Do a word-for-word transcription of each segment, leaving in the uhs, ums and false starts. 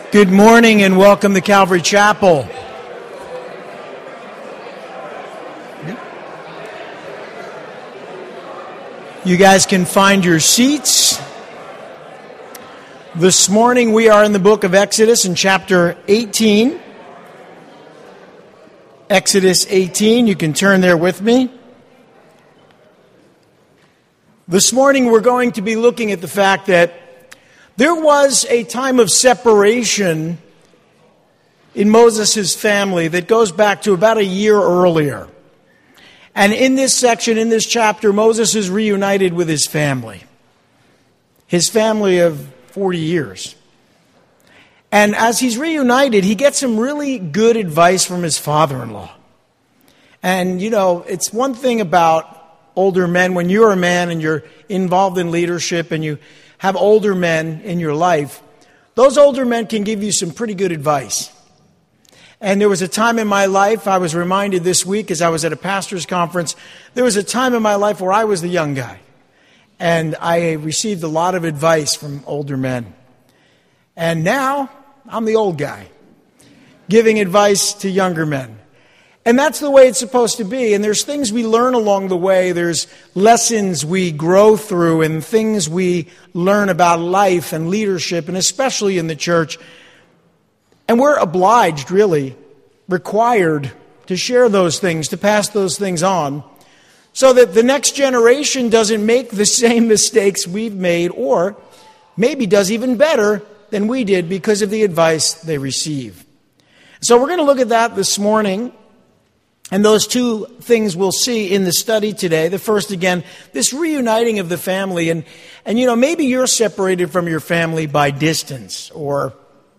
Good morning and welcome to Calvary Chapel. You guys can find your seats. This morning we are in the book of Exodus in chapter eighteen. Exodus eighteen, you can turn there with me. This morning we're going to be looking at the fact that there was a time of separation in Moses' family that goes back to about a year earlier. And in this section, in this chapter, Moses is reunited with his family. His family of forty years. And as he's reunited, he gets some really good advice from his father-in-law. And, you know, it's one thing about older men, when you're a man and you're involved in leadership and you have older men in your life, those older men can give you some pretty good advice. And there was a time in my life, I was reminded this week as I was at a pastor's conference, there was a time in my life where I was the young guy. And I received a lot of advice from older men. And now, I'm the old guy, giving advice to younger men. And that's the way it's supposed to be. And there's things we learn along the way. There's lessons we grow through and things we learn about life and leadership, and especially in the church. And we're obliged, really, required to share those things, to pass those things on, so that the next generation doesn't make the same mistakes we've made, or maybe does even better than we did because of the advice they receive. So we're going to look at that this morning. And those two things we'll see in the study today. The first, again, this reuniting of the family. And, and you know, maybe you're separated from your family by distance, or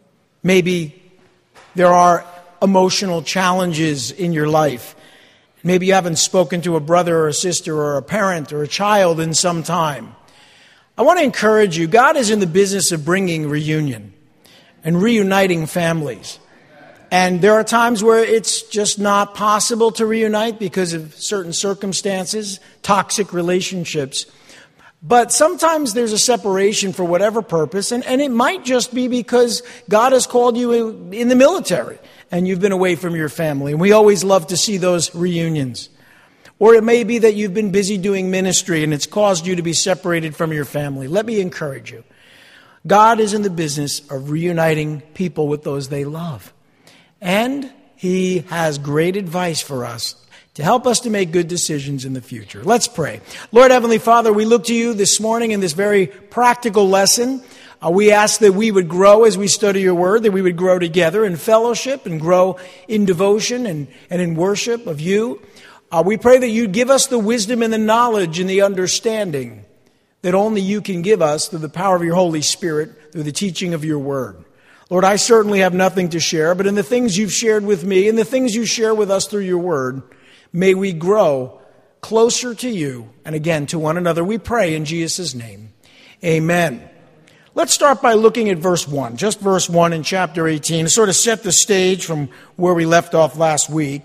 maybe there are emotional challenges in your life. Maybe you haven't spoken to a brother or a sister or a parent or a child in some time. I want to encourage you, God is in the business of bringing reunion and reuniting families. And there are times where it's just not possible to reunite because of certain circumstances, toxic relationships. But sometimes there's a separation for whatever purpose, and, and it might just be because God has called you in the military and you've been away from your family. And we always love to see those reunions. Or it may be that you've been busy doing ministry and it's caused you to be separated from your family. Let me encourage you. God is in the business of reuniting people with those they love. And He has great advice for us to help us to make good decisions in the future. Let's pray. Lord Heavenly Father, we look to You this morning in this very practical lesson. Uh, we ask that we would grow as we study Your Word, that we would grow together in fellowship and grow in devotion and, and in worship of You. Uh, we pray that You'd give us the wisdom and the knowledge and the understanding that only You can give us through the power of Your Holy Spirit, through the teaching of Your Word. Lord, I certainly have nothing to share, but in the things You've shared with me and the things You share with us through Your Word, may we grow closer to You and again to one another. We pray in Jesus' name. Amen. Let's start by looking at verse one, just verse one in chapter eighteen, to sort of set the stage from where we left off last week.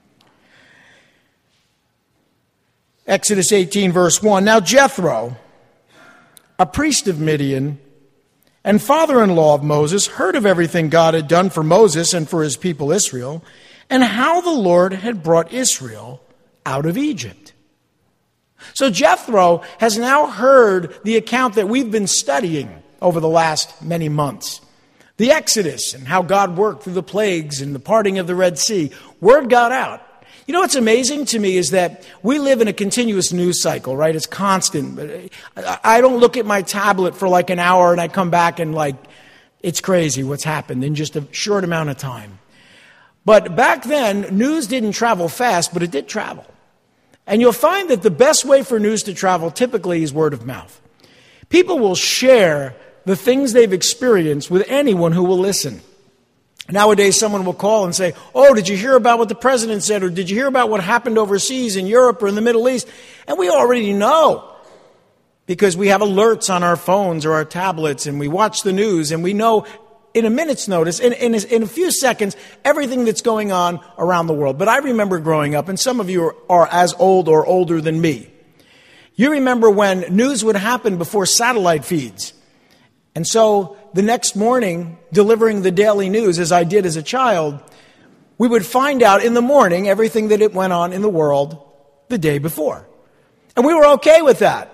Exodus eighteen, verse one. Now Jethro, a priest of Midian, and father-in-law of Moses, heard of everything God had done for Moses and for his people Israel, and how the Lord had brought Israel out of Egypt. So Jethro has now heard the account that we've been studying over the last many months. The Exodus and how God worked through the plagues and the parting of the Red Sea. Word got out. You know what's amazing to me is that we live in a continuous news cycle, right? It's constant. I don't look at my tablet for like an hour and I come back and like, it's crazy what's happened in just a short amount of time. But back then, news didn't travel fast, but it did travel. And you'll find that the best way for news to travel typically is word of mouth. People will share the things they've experienced with anyone who will listen. Nowadays, someone will call and say, oh, did you hear about what the president said? Or did you hear about what happened overseas in Europe or in the Middle East? And we already know because we have alerts on our phones or our tablets and we watch the news and we know in a minute's notice, in, in, in a few seconds, everything that's going on around the world. But I remember growing up, and some of you are, are as old or older than me. You remember when news would happen before satellite feeds. And so the next morning, delivering the daily news as I did as a child, we would find out in the morning everything that it went on in the world the day before. And we were okay with that.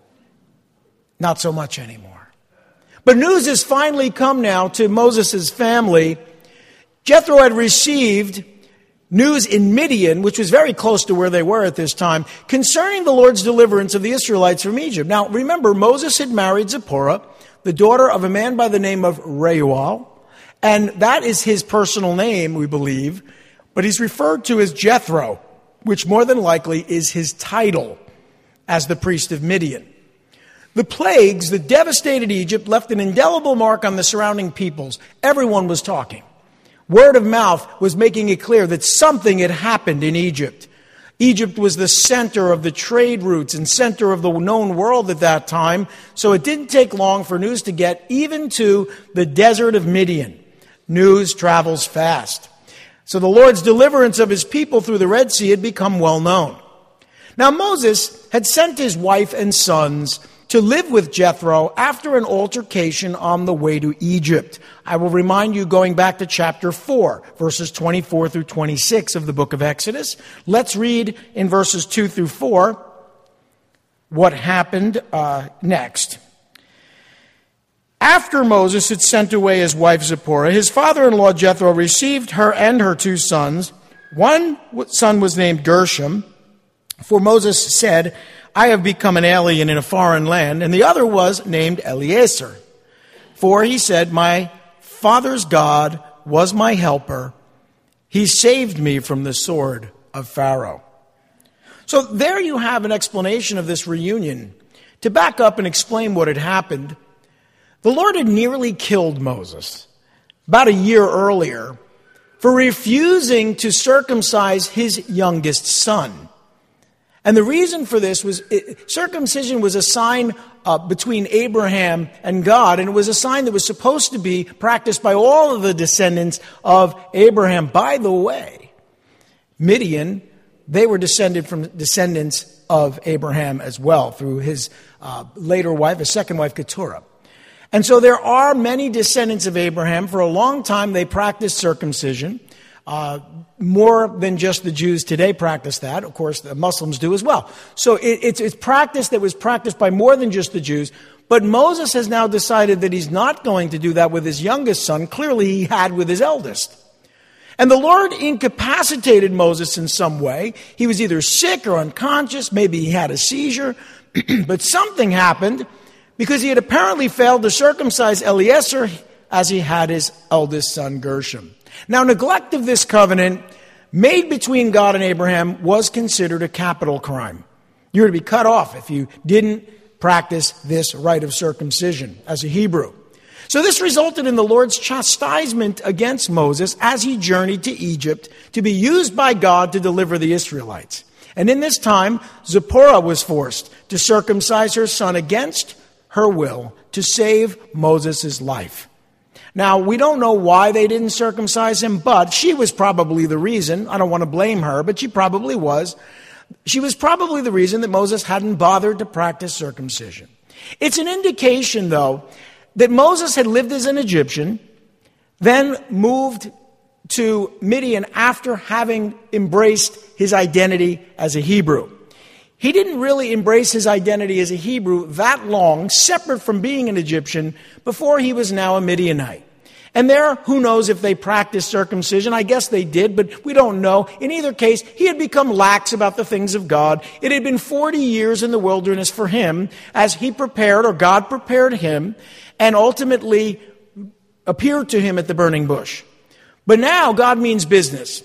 Not so much anymore. But news has finally come now to Moses' family. Jethro had received news in Midian, which was very close to where they were at this time, concerning the Lord's deliverance of the Israelites from Egypt. Now, remember, Moses had married Zipporah, the daughter of a man by the name of Reuel, and that is his personal name, we believe, but he's referred to as Jethro, which more than likely is his title as the priest of Midian. The plagues that devastated Egypt left an indelible mark on the surrounding peoples. Everyone was talking. Word of mouth was making it clear that something had happened in Egypt. Egypt was the center of the trade routes and center of the known world at that time, so it didn't take long for news to get even to the desert of Midian. News travels fast. So the Lord's deliverance of his people through the Red Sea had become well known. Now Moses had sent his wife and sons to live with Jethro after an altercation on the way to Egypt. I will remind you, going back to chapter four, verses twenty-four through twenty-six of the book of Exodus. Let's read in verses two through four what happened uh, next. After Moses had sent away his wife Zipporah, his father-in-law Jethro received her and her two sons. One son was named Gershom, for Moses said, I have become an alien in a foreign land. And the other was named Eliezer. For he said, my father's God was my helper. He saved me from the sword of Pharaoh. So there you have an explanation of this reunion. To back up and explain what had happened, the Lord had nearly killed Moses about a year earlier for refusing to circumcise his youngest son. And the reason for this was it, circumcision was a sign uh, between Abraham and God, and it was a sign that was supposed to be practiced by all of the descendants of Abraham. By the way, Midian, they were descended from descendants of Abraham as well through his uh, later wife, his second wife, Keturah. And so there are many descendants of Abraham. For a long time, they practiced circumcision. Uh, more than just the Jews today practice that. Of course, the Muslims do as well. So it, it's, it's practice that was practiced by more than just the Jews. But Moses has now decided that he's not going to do that with his youngest son. Clearly, he had with his eldest. And the Lord incapacitated Moses in some way. He was either sick or unconscious. Maybe he had a seizure. But something happened because he had apparently failed to circumcise Eliezer as he had his eldest son Gershom. Now, neglect of this covenant made between God and Abraham was considered a capital crime. You were to be cut off if you didn't practice this rite of circumcision as a Hebrew. So this resulted in the Lord's chastisement against Moses as he journeyed to Egypt to be used by God to deliver the Israelites. And in this time, Zipporah was forced to circumcise her son against her will to save Moses' life. Now, we don't know why they didn't circumcise him, but she was probably the reason. I don't want to blame her, but she probably was. She was probably the reason that Moses hadn't bothered to practice circumcision. It's an indication, though, that Moses had lived as an Egyptian, then moved to Midian after having embraced his identity as a Hebrew. He didn't really embrace his identity as a Hebrew that long, separate from being an Egyptian, before he was now a Midianite. And there, who knows if they practiced circumcision? I guess they did, but we don't know. In either case, he had become lax about the things of God. It had been forty years in the wilderness for him as he prepared, or God prepared him, and ultimately appeared to him at the burning bush. But now God means business.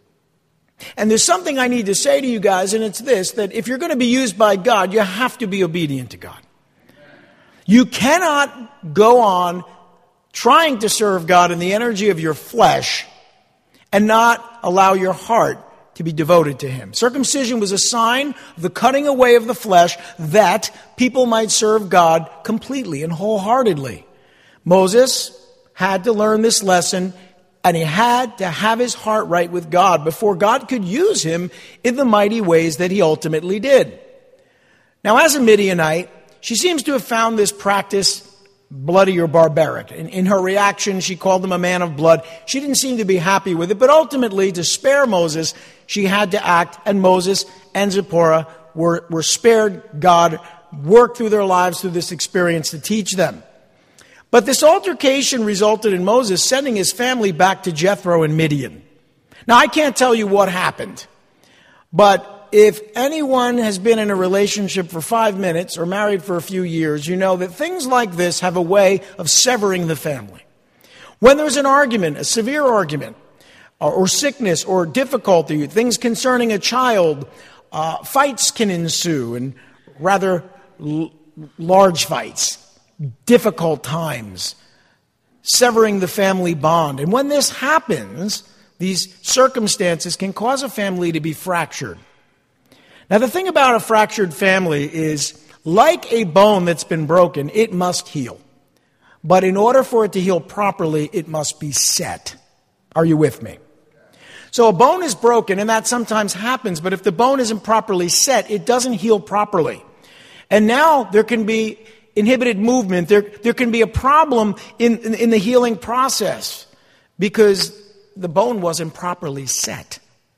And there's something I need to say to you guys, and it's this, that if you're going to be used by God, you have to be obedient to God. You cannot go on trying to serve God in the energy of your flesh and not allow your heart to be devoted to Him. Circumcision was a sign of the cutting away of the flesh that people might serve God completely and wholeheartedly. Moses had to learn this lesson, and he had to have his heart right with God before God could use him in the mighty ways that he ultimately did. Now, as a Midianite, she seems to have found this practice bloody or barbaric. In, in her reaction, she called him a man of blood. She didn't seem to be happy with it, but ultimately, to spare Moses, she had to act, and Moses and Zipporah were, were spared. God worked through their lives through this experience to teach them. But this altercation resulted in Moses sending his family back to Jethro in Midian. Now, I can't tell you what happened, but if anyone has been in a relationship for five minutes or married for a few years, you know that things like this have a way of severing the family. When there's an argument, a severe argument, or, or sickness or difficulty, things concerning a child, uh, fights can ensue, and rather l- large fights, difficult times, severing the family bond. And when this happens, these circumstances can cause a family to be fractured. Now, the thing about a fractured family is, like a bone that's been broken, it must heal. But in order for it to heal properly, it must be set. Are you with me? So a bone is broken, and that sometimes happens, but if the bone isn't properly set, it doesn't heal properly. And now there can be inhibited movement. There, there can be a problem in, in, in the healing process because the bone wasn't properly set.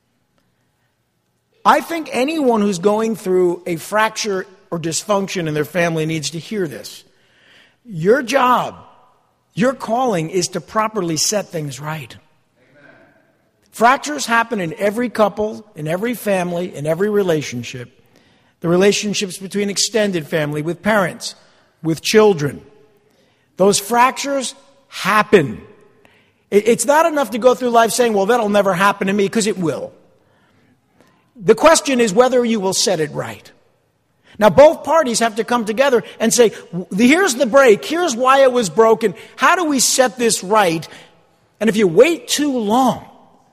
I think anyone who's going through a fracture or dysfunction in their family needs to hear this. Your job, your calling is to properly set things right. Amen. Fractures happen in every couple, in every family, in every relationship. The relationships between extended family, with parents, with children. Those fractures happen. It's not enough to go through life saying, well, that'll never happen to me, because it will. The question is whether you will set it right. Now, both parties have to come together and say, here's the break, here's why it was broken, how do we set this right? And if you wait too long,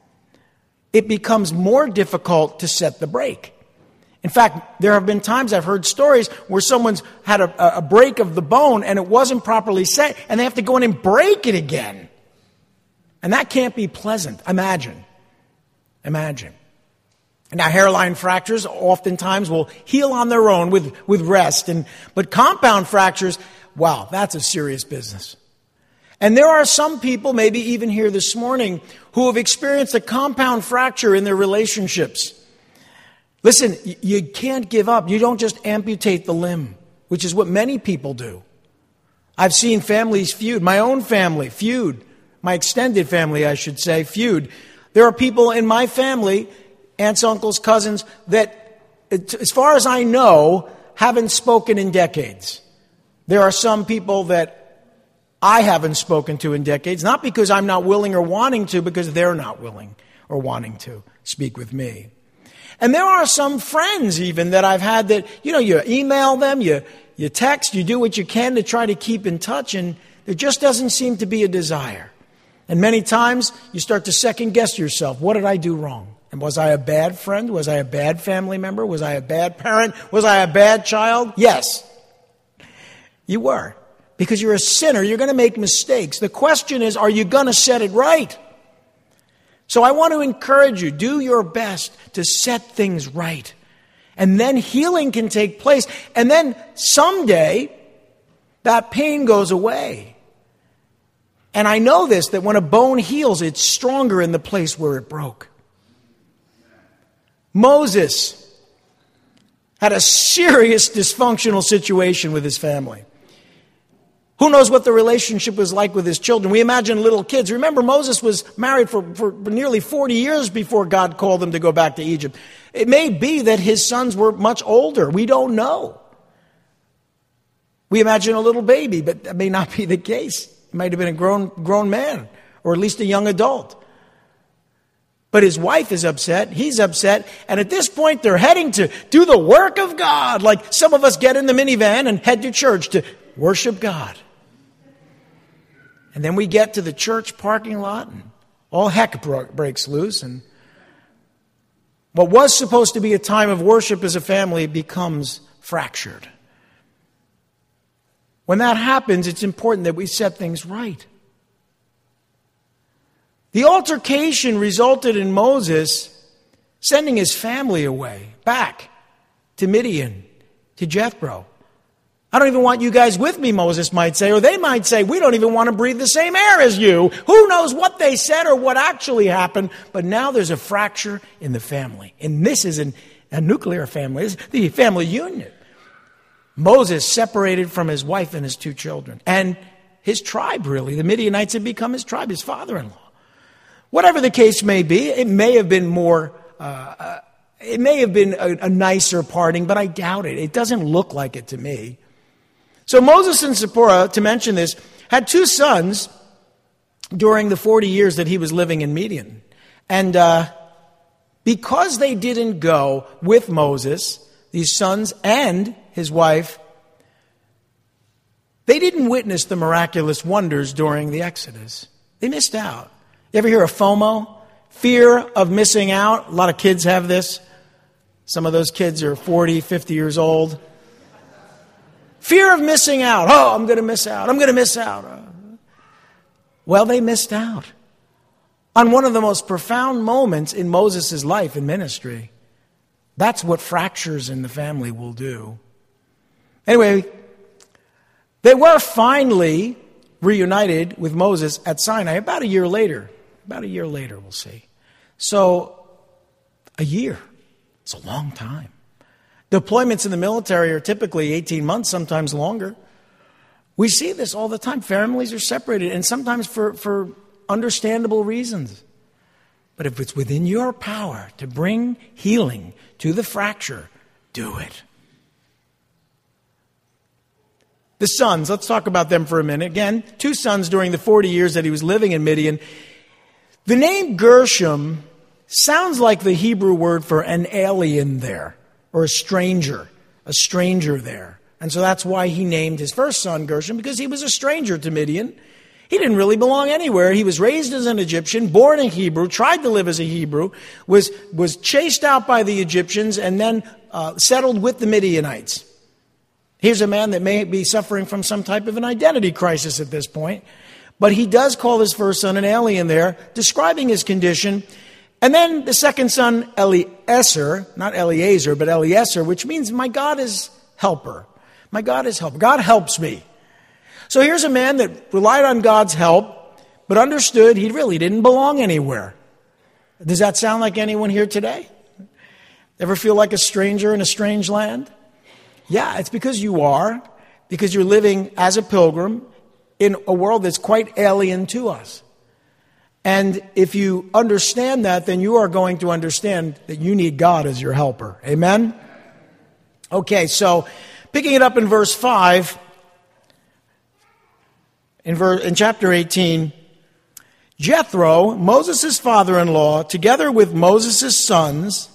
it becomes more difficult to set the break. In fact, there have been times I've heard stories where someone's had a, a break of the bone and it wasn't properly set, and they have to go in and break it again. And that can't be pleasant. Imagine. Imagine. Now, hairline fractures oftentimes will heal on their own with, with rest. And, but compound fractures, wow, that's a serious business. And there are some people, maybe even here this morning, who have experienced a compound fracture in their relationships. Listen, you can't give up. You don't just amputate the limb, which is what many people do. I've seen families feud, my own family feud, my extended family, I should say, feud. There are people in my family, aunts, uncles, cousins, that, as far as I know, haven't spoken in decades. There are some people that I haven't spoken to in decades, not because I'm not willing or wanting to, because they're not willing or wanting to speak with me. And there are some friends even that I've had that, you know, you email them, you, you text, you do what you can to try to keep in touch, and there just doesn't seem to be a desire. And many times you start to second guess yourself. What did I do wrong? And was I a bad friend? Was I a bad family member? Was I a bad parent? Was I a bad child? Yes, you were. Because you're a sinner, you're going to make mistakes. The question is, are you going to set it right? So I want to encourage you, do your best to set things right. And then healing can take place. And then someday, that pain goes away. And I know this, that when a bone heals, it's stronger in the place where it broke. Moses had a serious dysfunctional situation with his family. Who knows what the relationship was like with his children? We imagine little kids. Remember, Moses was married for, for nearly forty years before God called him to go back to Egypt. It may be that his sons were much older. We don't know. We imagine a little baby, but that may not be the case. It might have been a grown, grown man, or at least a young adult. But his wife is upset, he's upset, and at this point they're heading to do the work of God, like some of us get in the minivan and head to church to worship God. And then we get to the church parking lot, and all heck breaks loose, and what was supposed to be a time of worship as a family becomes fractured. When that happens, it's important that we set things right. The altercation resulted in Moses sending his family away, back to Midian, to Jethro. I don't even want you guys with me, Moses might say. Or they might say, we don't even want to breathe the same air as you. Who knows what they said or what actually happened. But now there's a fracture in the family. And this is an, a nuclear family. This is the family union. Moses separated from his wife and his two children. And his tribe, really. The Midianites had become his tribe, his father-in-law. Whatever the case may be, it may have been more... Uh, uh, it may have been a, a nicer parting, but I doubt it. It doesn't look like it to me. So Moses and Zipporah, to mention this, had two sons during the forty years that he was living in Midian. And uh, because they didn't go with Moses, these sons and his wife, they didn't witness the miraculous wonders during the Exodus. They missed out. You ever hear of FOMO? Fear of missing out. A lot of kids have this. Some of those kids are forty, fifty years old. Fear of missing out. Oh, I'm going to miss out. I'm going to miss out. Well, they missed out on one of the most profound moments in Moses' life and ministry. That's what fractures in the family will do. Anyway, they were finally reunited with Moses at Sinai about a year later. About a year later, we'll see. So, a year. It's a long time. Deployments in the military are typically eighteen months, sometimes longer. We see this all the time. Families are separated, and sometimes for, for understandable reasons. But if it's within your power to bring healing to the fracture, do it. The sons, let's talk about them for a minute. Again, two sons during the forty years that he was living in Midian. The name Gershom sounds like the Hebrew word for an alien there. Or a stranger, a stranger there. And so that's why he named his first son Gershom, because he was a stranger to Midian. He didn't really belong anywhere. He was raised as an Egyptian, born a Hebrew, tried to live as a Hebrew, was, was chased out by the Egyptians, and then uh, settled with the Midianites. Here's a man that may be suffering from some type of an identity crisis at this point. But he does call his first son an alien there, describing his condition. And then the second son, Eliezer, not Eliezer, but Eliezer, which means my God is helper. My God is helper. God helps me. So here's a man that relied on God's help, but understood he really didn't belong anywhere. Does that sound like anyone here today? Ever feel like a stranger in a strange land? Yeah, it's because you are, because you're living as a pilgrim in a world that's quite alien to us. And if you understand that, then you are going to understand that you need God as your helper. Amen? Okay, so picking it up in verse five, in, verse, in chapter eighteen, Jethro, Moses' father-in-law, together with Moses' sons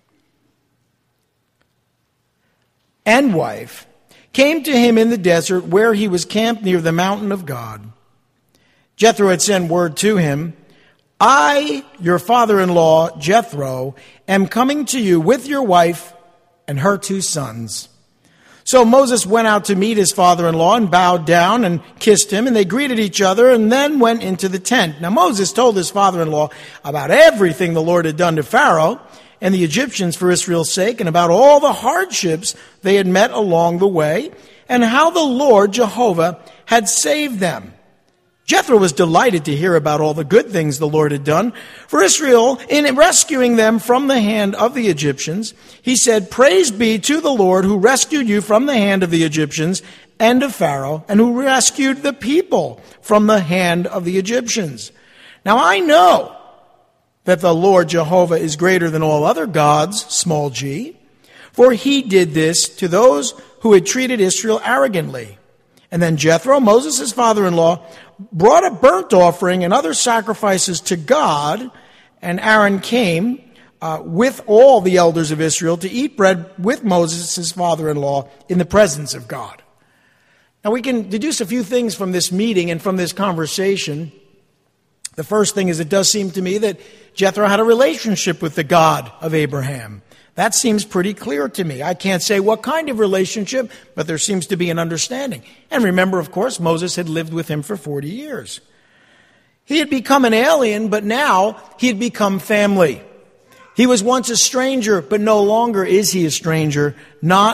and wife, came to him in the desert where he was camped near the mountain of God. Jethro had sent word to him, I, your father-in-law, Jethro, am coming to you with your wife and her two sons. So Moses went out to meet his father-in-law and bowed down and kissed him, and they greeted each other and then went into the tent. Now Moses told his father-in-law about everything the Lord had done to Pharaoh and the Egyptians for Israel's sake, and about all the hardships they had met along the way, and how the Lord Jehovah had saved them. Jethro was delighted to hear about all the good things the Lord had done for Israel in rescuing them from the hand of the Egyptians. He said, Praise be to the Lord who rescued you from the hand of the Egyptians and of Pharaoh, and who rescued the people from the hand of the Egyptians. Now I know that the Lord Jehovah is greater than all other gods, small g, for he did this to those who had treated Israel arrogantly. And then Jethro, Moses' father-in-law, brought a burnt offering and other sacrifices to God, and Aaron came uh, with all the elders of Israel to eat bread with Moses, his father-in-law, in the presence of God. Now we can deduce a few things from this meeting and from this conversation. The first thing is, it does seem to me that Jethro had a relationship with the God of Abraham. That seems pretty clear to me. I can't say what kind of relationship, but there seems to be an understanding. And remember, of course, Moses had lived with him for forty years. He had become an alien, but now he had become family. He was once a stranger, but no longer is he a stranger, not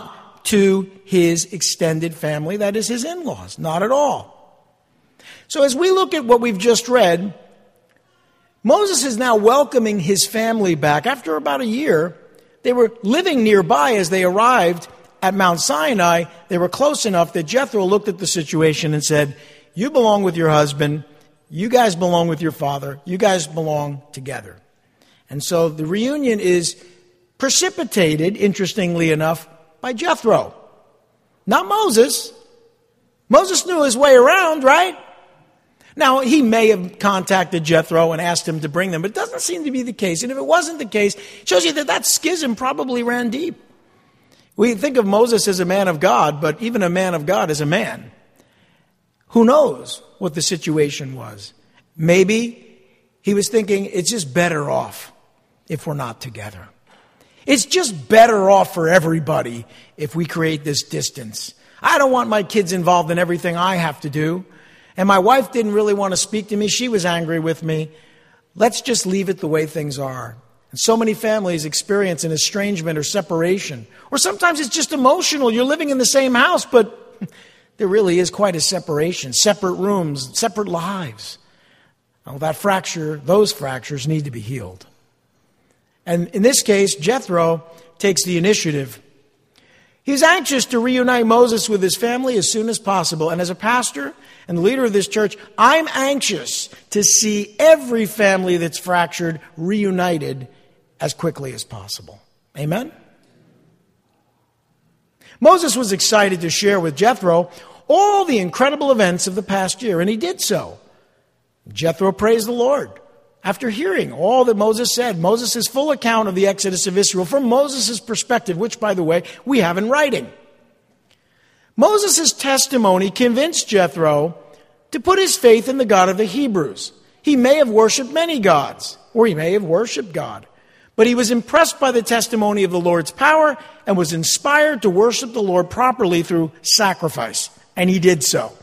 to his extended family, that is his in-laws. Not at all. So as we look at what we've just read, Moses is now welcoming his family back. After about a year, they were living nearby as they arrived at Mount Sinai. They were close enough that Jethro looked at the situation and said, you belong with your husband. You guys belong with your father. You guys belong together. And so the reunion is precipitated, interestingly enough, by Jethro. Not Moses. Moses knew his way around, right? Now, he may have contacted Jethro and asked him to bring them, but it doesn't seem to be the case. And if it wasn't the case, it shows you that that schism probably ran deep. We think of Moses as a man of God, but even a man of God is a man. Who knows what the situation was? Maybe he was thinking, it's just better off if we're not together. It's just better off for everybody if we create this distance. I don't want my kids involved in everything I have to do. And my wife didn't really want to speak to me. She was angry with me. Let's just leave it the way things are. And so many families experience an estrangement or separation. Or sometimes it's just emotional. You're living in the same house, but there really is quite a separation. Separate rooms, separate lives. Well, that fracture, those fractures need to be healed. And in this case, Jethro takes the initiative. He's anxious to reunite Moses with his family as soon as possible. And as a pastor and the leader of this church, I'm anxious to see every family that's fractured reunited as quickly as possible. Amen? Moses was excited to share with Jethro all the incredible events of the past year, and he did so. Jethro praised the Lord. After hearing all that Moses said, Moses' full account of the Exodus of Israel from Moses' perspective, which, by the way, we have in writing. Moses' testimony convinced Jethro to put his faith in the God of the Hebrews. He may have worshipped many gods, or he may have worshipped God. But he was impressed by the testimony of the Lord's power and was inspired to worship the Lord properly through sacrifice. And he did so.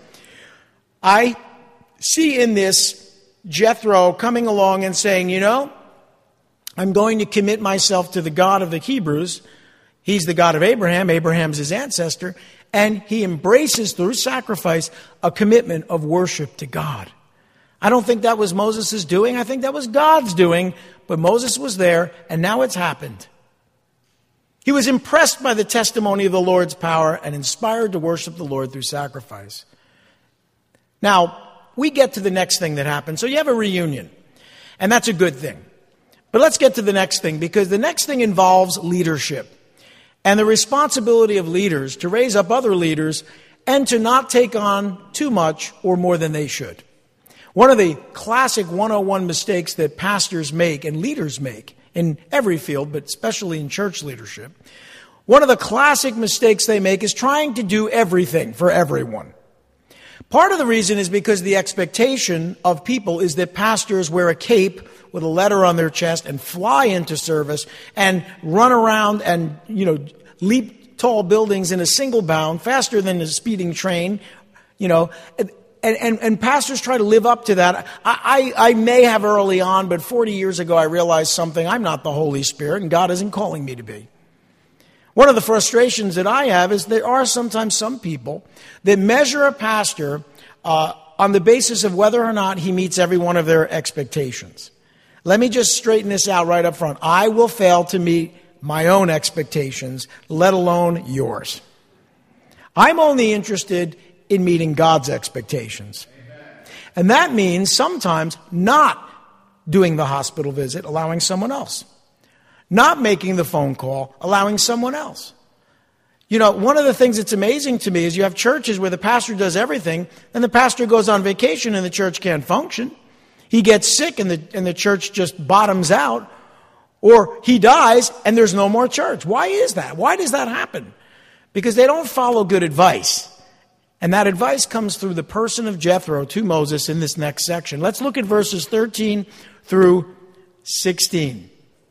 I see in this Jethro coming along and saying, you know, I'm going to commit myself to the God of the Hebrews. He's the God of Abraham. Abraham's his ancestor. And he embraces through sacrifice a commitment of worship to God. I don't think that was Moses' doing. I think that was God's doing. But Moses was there, and now it's happened. He was impressed by the testimony of the Lord's power and inspired to worship the Lord through sacrifice. Now, we get to the next thing that happens. So you have a reunion, and that's a good thing. But let's get to the next thing, because the next thing involves leadership and the responsibility of leaders to raise up other leaders and to not take on too much or more than they should. One of the classic one oh one mistakes that pastors make and leaders make in every field, but especially in church leadership, one of the classic mistakes they make is trying to do everything for everyone. Part of the reason is because the expectation of people is that pastors wear a cape with a letter on their chest and fly into service and run around and, you know, leap tall buildings in a single bound faster than a speeding train, you know. And, and, and pastors try to live up to that. I, I, I may have early on, but forty years ago I realized something. I'm not the Holy Spirit, and God isn't calling me to be. One of the frustrations that I have is there are sometimes some people that measure a pastor uh, on the basis of whether or not he meets every one of their expectations. Let me just straighten this out right up front. I will fail to meet my own expectations, let alone yours. I'm only interested in meeting God's expectations. Amen. And that means sometimes not doing the hospital visit, allowing someone else. Not making the phone call, allowing someone else. You know, one of the things that's amazing to me is you have churches where the pastor does everything, and the pastor goes on vacation and the church can't function. He gets sick and the, and the church just bottoms out. Or he dies and there's no more church. Why is that? Why does that happen? Because they don't follow good advice. And that advice comes through the person of Jethro to Moses in this next section. Let's look at verses thirteen through sixteen.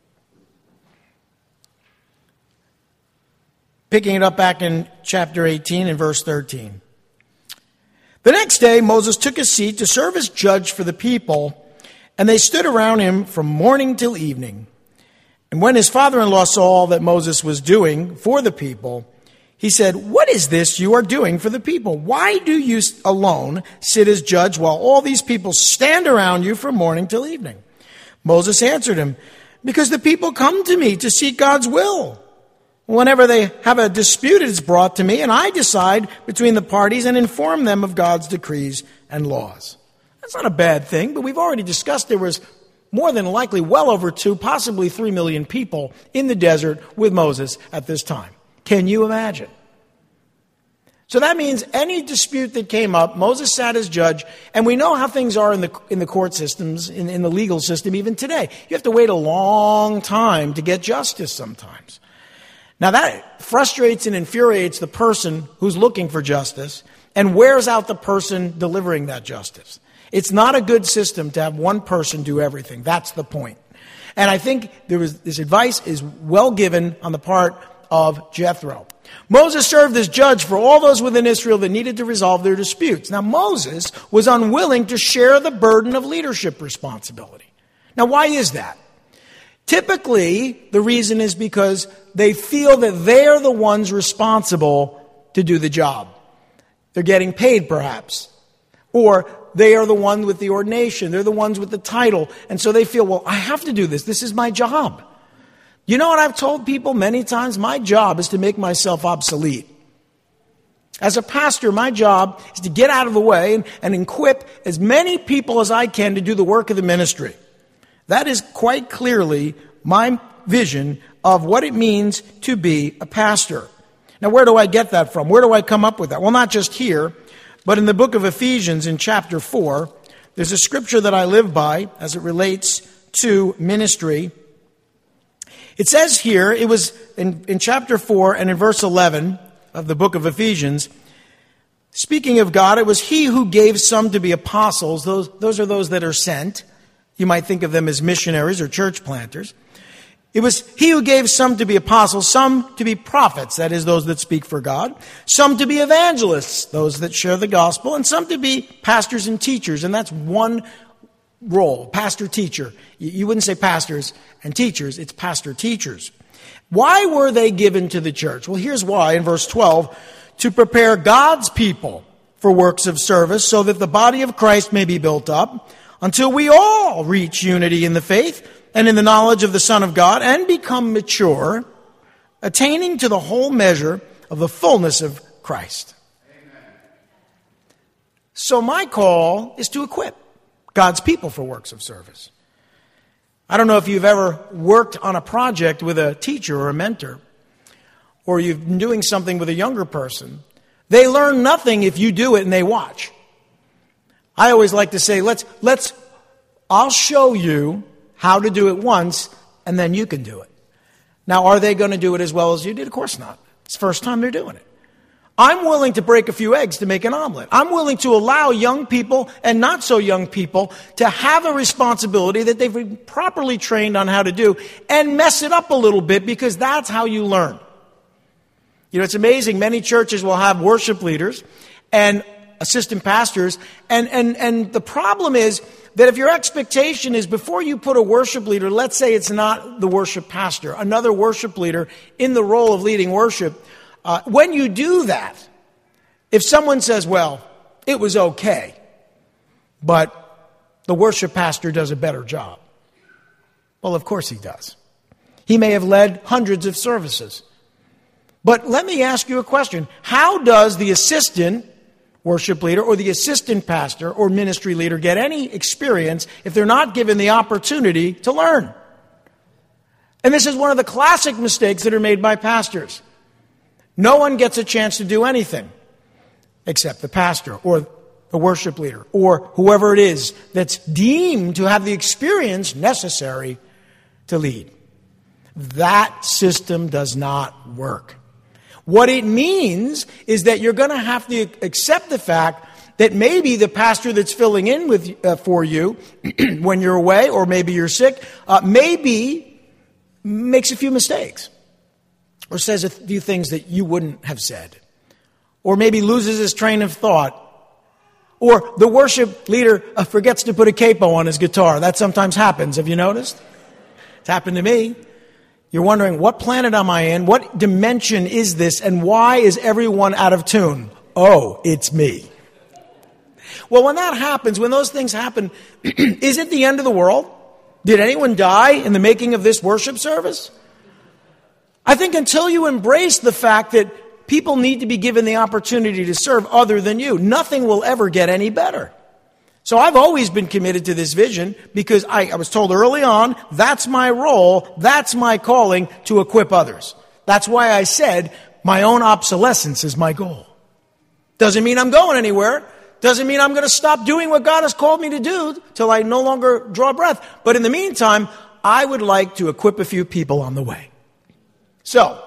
Picking it up back in chapter eighteen and verse thirteen. The next day, Moses took his seat to serve as judge for the people, and they stood around him from morning till evening. And when his father-in-law saw all that Moses was doing for the people, He said, "What is this you are doing for the people? Why do you alone sit as judge while all these people stand around you from morning till evening?" Moses answered him, "Because the people come to me to seek God's will. Whenever they have a dispute, it's brought to me, and I decide between the parties and inform them of God's decrees and laws." That's not a bad thing, but we've already discussed there was more than likely well over two, possibly three million people in the desert with Moses at this time. Can you imagine? So that means any dispute that came up, Moses sat as judge, and we know how things are in the in the court systems, in, in the legal system even today. You have to wait a long time to get justice sometimes. Now that frustrates and infuriates the person who's looking for justice and wears out the person delivering that justice. It's not a good system to have one person do everything. That's the point. And I think there was, this advice is well given on the part of Jethro. Moses served as judge for all those within Israel that needed to resolve their disputes. Now, Moses was unwilling to share the burden of leadership responsibility. Now, why is that? Typically, the reason is because they feel that they're the ones responsible to do the job. They're getting paid, perhaps. Or they are the one with the ordination. They're the ones with the title. And so they feel, well, I have to do this. This is my job. You know what I've told people many times? My job is to make myself obsolete. As a pastor, my job is to get out of the way and, and equip as many people as I can to do the work of the ministry. That is quite clearly my vision of what it means to be a pastor. Now, where do I get that from? Where do I come up with that? Well, not just here, but in the book of Ephesians in chapter four, there's a scripture that I live by as it relates to ministry. It says here, it was in, in chapter four and in verse eleven of the book of Ephesians, speaking of God, it was He who gave some to be apostles. Those, those are those that are sent. You might think of them as missionaries or church planters. It was He who gave some to be apostles, some to be prophets, that is, those that speak for God, some to be evangelists, those that share the gospel, and some to be pastors and teachers. And that's one role, pastor-teacher. You wouldn't say pastors and teachers, it's pastor-teachers. Why were they given to the church? Well, here's why in verse twelve. To prepare God's people for works of service so that the body of Christ may be built up until we all reach unity in the faith and in the knowledge of the Son of God and become mature, attaining to the whole measure of the fullness of Christ. Amen. So my call is to equip God's people for works of service. I don't know if you've ever worked on a project with a teacher or a mentor, or you've been doing something with a younger person. They learn nothing if you do it and they watch. I always like to say, let's, let's, I'll show you how to do it once, and then you can do it. Now, are they going to do it as well as you did? Of course not. It's the first time they're doing it. I'm willing to break a few eggs to make an omelet. I'm willing to allow young people and not so young people to have a responsibility that they've been properly trained on how to do and mess it up a little bit, because that's how you learn. You know, it's amazing. Many churches will have worship leaders and assistant pastors. And, and, and the problem is that if your expectation is before you put a worship leader, let's say it's not the worship pastor, another worship leader in the role of leading worship, uh, when you do that, if someone says, well, it was okay, but the worship pastor does a better job. Well, of course he does. He may have led hundreds of services. But let me ask you a question. How does the assistant worship leader or the assistant pastor or ministry leader get any experience if they're not given the opportunity to learn? And this is one of the classic mistakes that are made by pastors. No one gets a chance to do anything except the pastor or the worship leader or whoever it is that's deemed to have the experience necessary to lead. That system does not work. What it means is that you're going to have to accept the fact that maybe the pastor that's filling in with uh, for you when you're away or maybe you're sick, uh, maybe makes a few mistakes or says a few things that you wouldn't have said, or maybe loses his train of thought, or the worship leader uh, forgets to put a capo on his guitar. That sometimes happens. Have you noticed? It's happened to me. You're wondering, what planet am I in? What dimension is this? And why is everyone out of tune? Oh, it's me. Well, when that happens, when those things happen, is it the end of the world? Did anyone die in the making of this worship service? I think until you embrace the fact that people need to be given the opportunity to serve other than you, nothing will ever get any better. So I've always been committed to this vision because I, I was told early on, that's my role, that's my calling to equip others. That's why I said my own obsolescence is my goal. Doesn't mean I'm going anywhere. Doesn't mean I'm going to stop doing what God has called me to do till I no longer draw breath. But in the meantime, I would like to equip a few people on the way. So,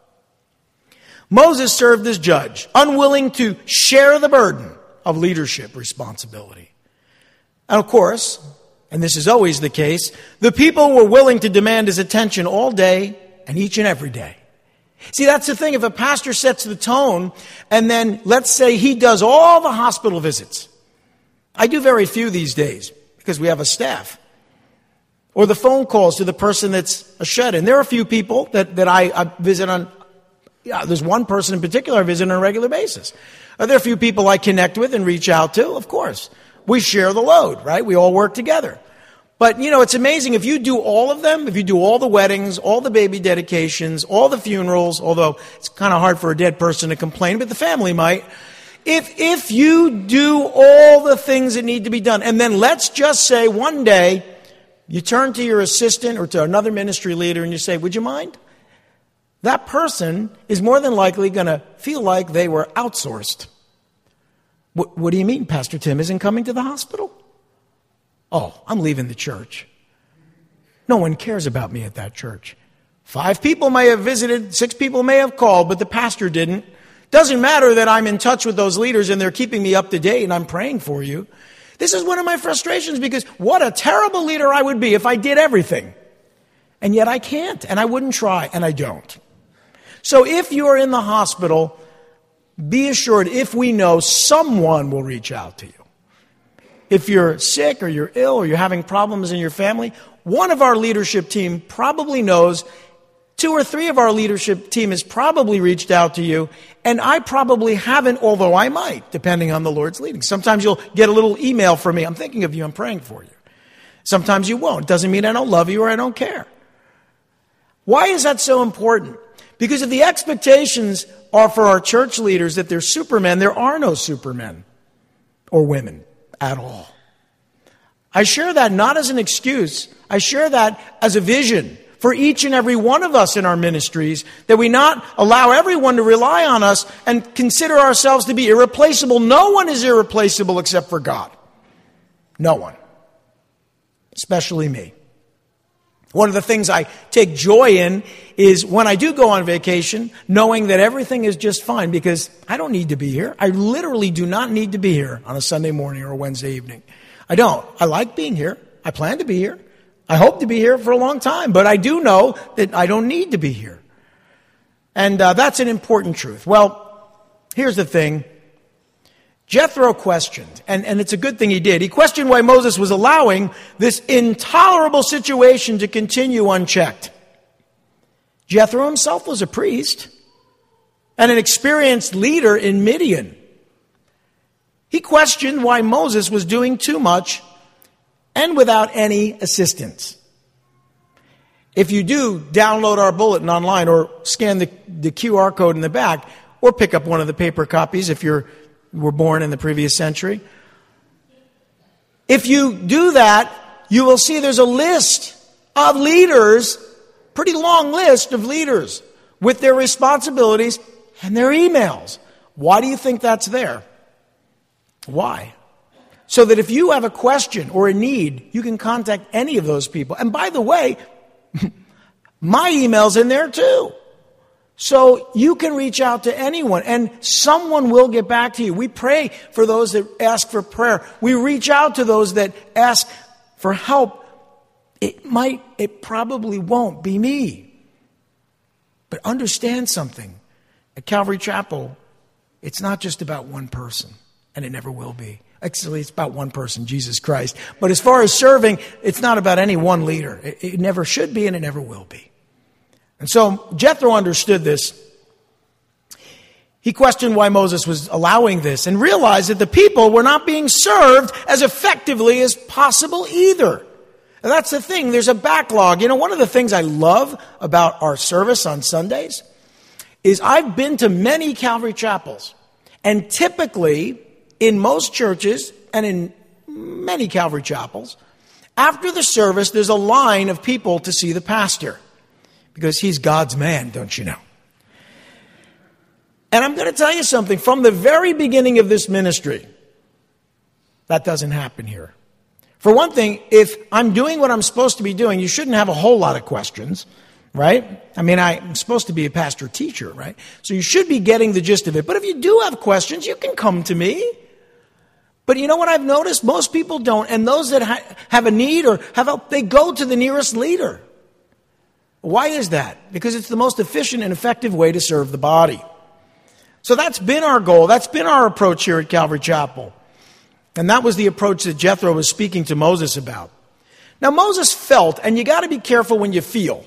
Moses served as judge, unwilling to share the burden of leadership responsibility. And of course, and this is always the case, the people were willing to demand his attention all day and each and every day. See, that's the thing. If a pastor sets the tone and then let's say he does all the hospital visits. I do very few these days because we have a staff. Or the phone calls to the person that's a shut-in. There are a few people that, that I, I visit on, yeah, there's one person in particular I visit on a regular basis. Are there a few people I connect with and reach out to? Of course. We share the load, right? We all work together. But, you know, it's amazing. If you do all of them, if you do all the weddings, all the baby dedications, all the funerals, although it's kind of hard for a dead person to complain, but the family might. If, if you do all the things that need to be done, and then let's just say one day you turn to your assistant or to another ministry leader and you say, would you mind? That person is more than likely going to feel like they were outsourced. What, what do you mean, Pastor Tim isn't coming to the hospital? Oh, I'm leaving the church. No one cares about me at that church. Five people may have visited, six people may have called, but the pastor didn't. Doesn't matter that I'm in touch with those leaders and they're keeping me up to date and I'm praying for you. This is one of my frustrations because what a terrible leader I would be if I did everything. And yet I can't, and I wouldn't try, and I don't. So if you're in the hospital, be assured, if we know, someone will reach out to you. If you're sick or you're ill or you're having problems in your family, one of our leadership team probably knows. Two or three of our leadership team has probably reached out to you, and I probably haven't, although I might, depending on the Lord's leading. Sometimes you'll get a little email from me. I'm thinking of you. I'm praying for you. Sometimes you won't. Doesn't mean I don't love you or I don't care. Why is that so important? Because if the expectations are for our church leaders that they're supermen, there are no supermen or women at all. I share that not as an excuse. I share that as a vision for each and every one of us in our ministries, that we not allow everyone to rely on us and consider ourselves to be irreplaceable. No one is irreplaceable except for God. No one. Especially me. One of the things I take joy in is when I do go on vacation, knowing that everything is just fine because I don't need to be here. I literally do not need to be here on a Sunday morning or a Wednesday evening. I don't. I like being here. I plan to be here. I hope to be here for a long time, but I do know that I don't need to be here. And uh, that's an important truth. Well, here's the thing. Jethro questioned, and, and it's a good thing he did. He questioned why Moses was allowing this intolerable situation to continue unchecked. Jethro himself was a priest and an experienced leader in Midian. He questioned why Moses was doing too much and without any assistance. If you do download our bulletin online or scan the, the Q R code in the back or pick up one of the paper copies if you were born in the previous century, if you do that, you will see there's a list of leaders, pretty long list of leaders with their responsibilities and their emails. Why do you think that's there? Why? So that if you have a question or a need, you can contact any of those people. And by the way, my email's in there too. So you can reach out to anyone and someone will get back to you. We pray for those that ask for prayer. We reach out to those that ask for help. It might, it probably won't be me. But understand something. At Calvary Chapel, it's not just about one person, and it never will be. Actually, it's about one person, Jesus Christ. But as far as serving, it's not about any one leader. It, it never should be and it never will be. And so Jethro understood this. He questioned why Moses was allowing this and realized that the people were not being served as effectively as possible either. And that's the thing. There's a backlog. You know, one of the things I love about our service on Sundays is I've been to many Calvary chapels. And typically, in most churches and in many Calvary chapels, after the service, there's a line of people to see the pastor. Because he's God's man, don't you know? And I'm going to tell you something. From the very beginning of this ministry, that doesn't happen here. For one thing, if I'm doing what I'm supposed to be doing, you shouldn't have a whole lot of questions, right? I mean, I'm supposed to be a pastor-teacher, right? So you should be getting the gist of it. But if you do have questions, you can come to me. But you know what I've noticed? Most people don't. And those that ha- have a need or have help, they go to the nearest leader. Why is that? Because it's the most efficient and effective way to serve the body. So that's been our goal. That's been our approach here at Calvary Chapel. And that was the approach that Jethro was speaking to Moses about. Now, Moses felt, and you got to be careful when you feel.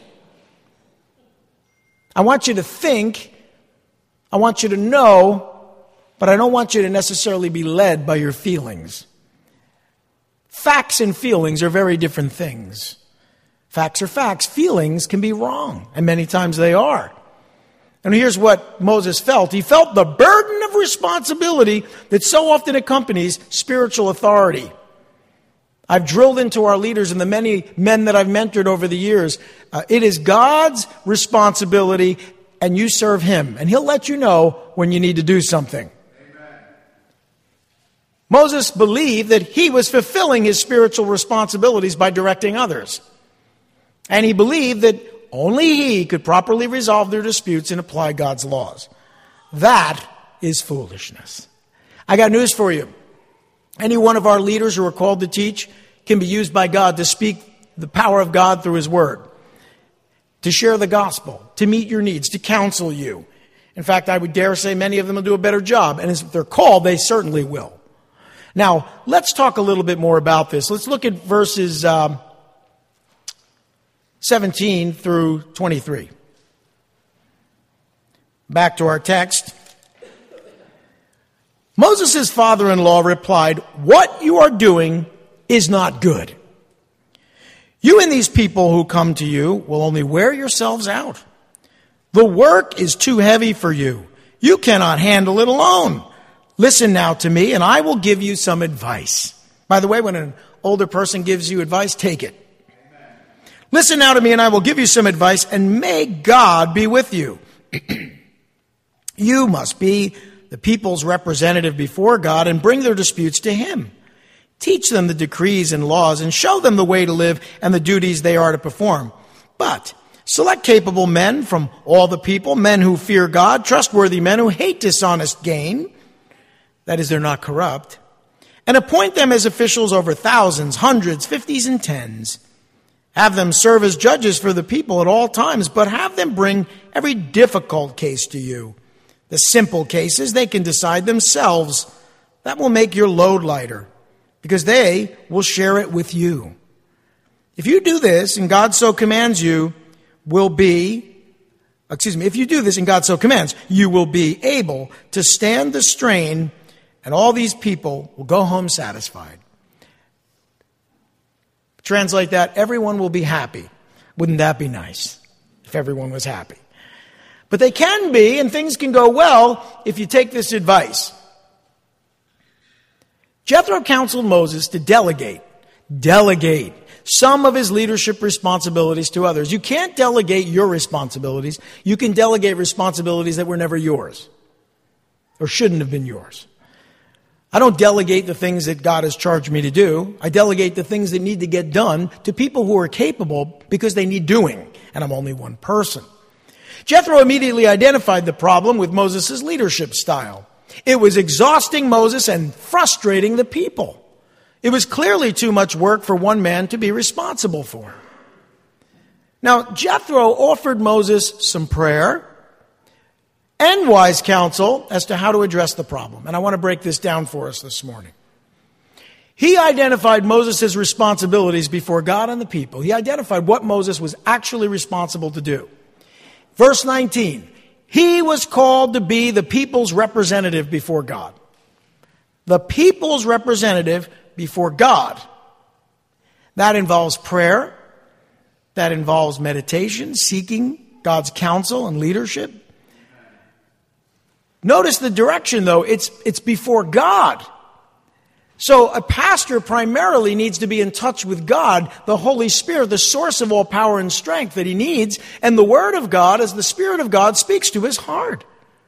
I want you to think, I want you to know, but I don't want you to necessarily be led by your feelings. Facts and feelings are very different things. Facts are facts. Feelings can be wrong, and many times they are. And here's what Moses felt. He felt the burden of responsibility that so often accompanies spiritual authority. I've drilled into our leaders and the many men that I've mentored over the years. Uh, it is God's responsibility, and you serve Him. And He'll let you know when you need to do something. Amen. Moses believed that he was fulfilling his spiritual responsibilities by directing others. And he believed that only he could properly resolve their disputes and apply God's laws. That is foolishness. I got news for you. Any one of our leaders who are called to teach can be used by God to speak the power of God through His Word, to share the gospel, to meet your needs, to counsel you. In fact, I would dare say many of them will do a better job. And if they're called, they certainly will. Now, let's talk a little bit more about this. Let's look at verses Um, seventeen through twenty-three. Back to our text. Moses' father-in-law replied, "What you are doing is not good. You and these people who come to you will only wear yourselves out. The work is too heavy for you. You cannot handle it alone. Listen now to me, and I will give you some advice." By the way, when an older person gives you advice, take it. Listen now to me, and I will give you some advice, and may God be with you. You must be the people's representative before God and bring their disputes to Him. Teach them the decrees and laws and show them the way to live and the duties they are to perform. But select capable men from all the people, men who fear God, trustworthy men who hate dishonest gain. That is, they're not corrupt. And appoint them as officials over thousands, hundreds, fifties, and tens. Have them serve as judges for the people at all times, but have them bring every difficult case to you. The simple cases they can decide themselves. That will make your load lighter, because they will share it with you. If you do this, and God so commands you, will be, excuse me, if you do this and God so commands, you will be able to stand the strain, and all these people will go home satisfied. Translate that, everyone will be happy. Wouldn't that be nice if everyone was happy? But they can be, and things can go well if you take this advice. Jethro counseled Moses to delegate, delegate some of his leadership responsibilities to others. You can't delegate your responsibilities. You can delegate responsibilities that were never yours or shouldn't have been yours. I don't delegate the things that God has charged me to do. I delegate the things that need to get done to people who are capable because they need doing, and I'm only one person. Jethro immediately identified the problem with Moses' leadership style. It was exhausting Moses and frustrating the people. It was clearly too much work for one man to be responsible for. Now, Jethro offered Moses some prayer and wise counsel as to how to address the problem. And I want to break this down for us this morning. He identified Moses' responsibilities before God and the people. He identified what Moses was actually responsible to do. Verse nineteen. He was called to be the people's representative before God. The people's representative before God. That involves prayer. That involves meditation, seeking God's counsel and leadership. Notice the direction, though. It's, it's before God. So a pastor primarily needs to be in touch with God, the Holy Spirit, the source of all power and strength that he needs, and the Word of God as the Spirit of God speaks to his heart.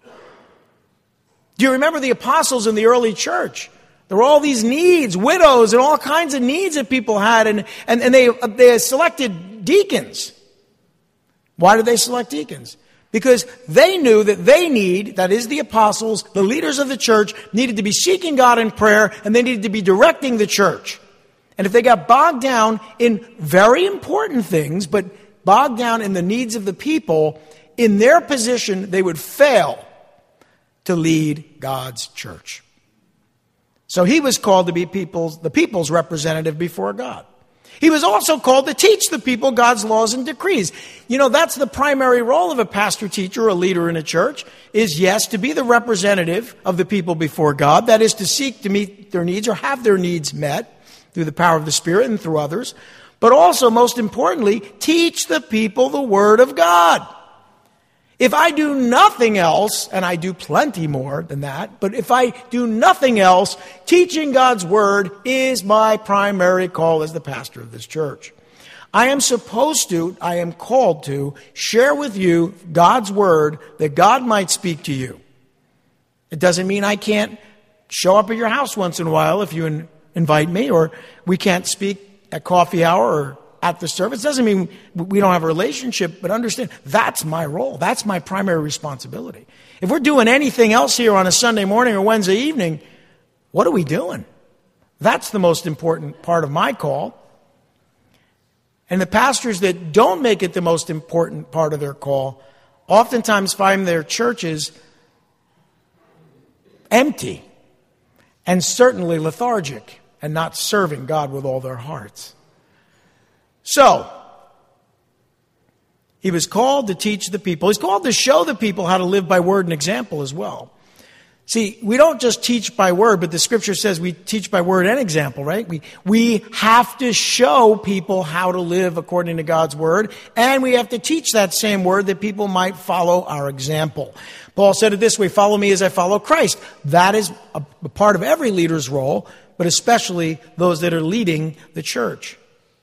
Do you remember the apostles in the early church? There were all these needs, widows, and all kinds of needs that people had, and, and, and they, they selected deacons. Why did they select deacons? Because they knew that they need, that is the apostles, the leaders of the church, needed to be seeking God in prayer, and they needed to be directing the church. And if they got bogged down in very important things, but bogged down in the needs of the people, in their position, they would fail to lead God's church. So he was called to be people's, the people's representative before God. He was also called to teach the people God's laws and decrees. You know, that's the primary role of a pastor, teacher, or a leader in a church, is, yes, to be the representative of the people before God. That is to seek to meet their needs or have their needs met through the power of the Spirit and through others. But also, most importantly, teach the people the Word of God. If I do nothing else, and I do plenty more than that, but if I do nothing else, teaching God's Word is my primary call as the pastor of this church. I am supposed to, I am called to, share with you God's Word that God might speak to you. It doesn't mean I can't show up at your house once in a while if you in, invite me, or we can't speak at coffee hour or at the service. Doesn't mean we don't have a relationship, but understand that's my role. That's my primary responsibility. If we're doing anything else here on a Sunday morning or Wednesday evening, what are we doing? That's the most important part of my call. And the pastors that don't make it the most important part of their call oftentimes find their churches empty and certainly lethargic and not serving God with all their hearts. So, he was called to teach the people. He's called to show the people how to live by word and example as well. See, we don't just teach by word, but the Scripture says we teach by word and example, right? We, we have to show people how to live according to God's Word, and we have to teach that same Word that people might follow our example. Paul said it this way, follow me as I follow Christ. That is a, a part of every leader's role, but especially those that are leading the church.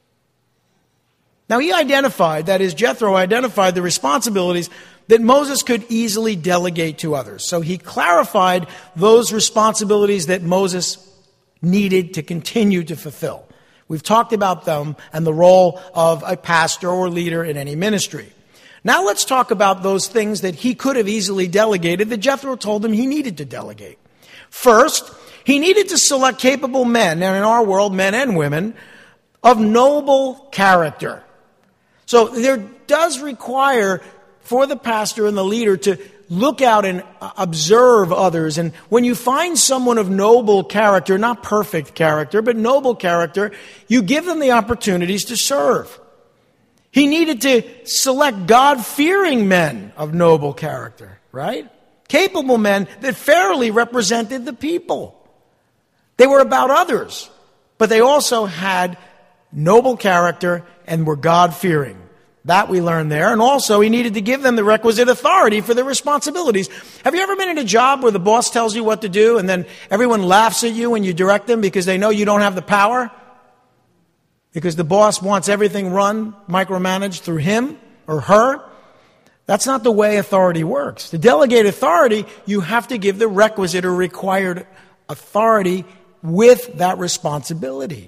Now, he identified, that is, Jethro identified the responsibilities that Moses could easily delegate to others. So he clarified those responsibilities that Moses needed to continue to fulfill. We've talked about them and the role of a pastor or leader in any ministry. Now let's talk about those things that he could have easily delegated that Jethro told him he needed to delegate. First, he needed to select capable men, and in our world, men and women, of noble character. So there does require for the pastor and the leader to look out and observe others. And when you find someone of noble character, not perfect character, but noble character, you give them the opportunities to serve. He needed to select God-fearing men of noble character, right? Capable men that fairly represented the people. They were about others, but they also had noble character and were God-fearing. That we learned there. And also, he needed to give them the requisite authority for their responsibilities. Have you ever been in a job where the boss tells you what to do and then everyone laughs at you when you direct them because they know you don't have the power? Because the boss wants everything run, micromanaged through him or her? That's not the way authority works. To delegate authority, you have to give the requisite or required authority with that responsibility.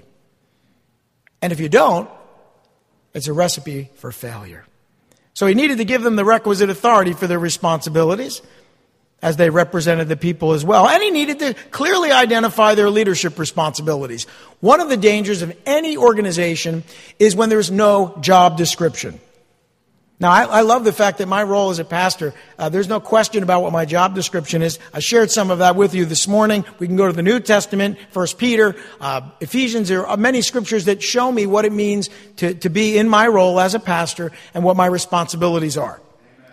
And if you don't, it's a recipe for failure. So he needed to give them the requisite authority for their responsibilities as they represented the people as well. And he needed to clearly identify their leadership responsibilities. One of the dangers of any organization is when there's no job description. Now, I, I love the fact that my role as a pastor, uh, there's no question about what my job description is. I shared some of that with you this morning. We can go to the New Testament, First Peter, uh, Ephesians. There are many scriptures that show me what it means to, to be in my role as a pastor and what my responsibilities are.